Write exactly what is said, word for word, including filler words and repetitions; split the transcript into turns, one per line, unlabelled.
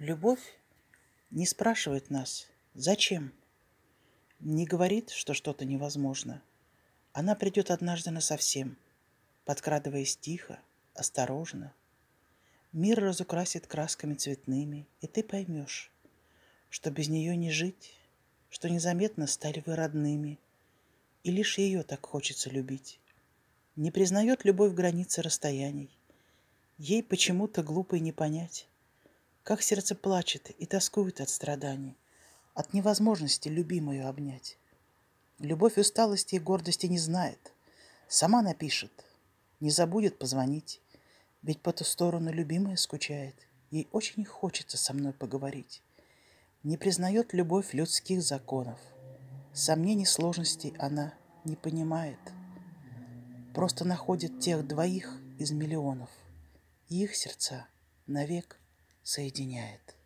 Любовь не спрашивает нас «Зачем?», не говорит, что что-то невозможно. Она придет однажды насовсем, подкрадываясь тихо, осторожно. Мир разукрасит красками цветными, и ты поймешь, что без нее не жить, что незаметно стали вы родными, и лишь ее так хочется любить. Не признает любовь границы расстояний, ей почему-то глупо и не понять, как сердце плачет и тоскует от страданий, от невозможности любимую обнять. Любовь усталости и гордости не знает, сама напишет, не забудет позвонить, ведь по ту сторону любимая скучает, ей очень хочется со мной поговорить. Не признает любовь людских законов, сомнений, сложностей она не понимает, просто находит тех двоих из миллионов, и их сердца навек соединяет.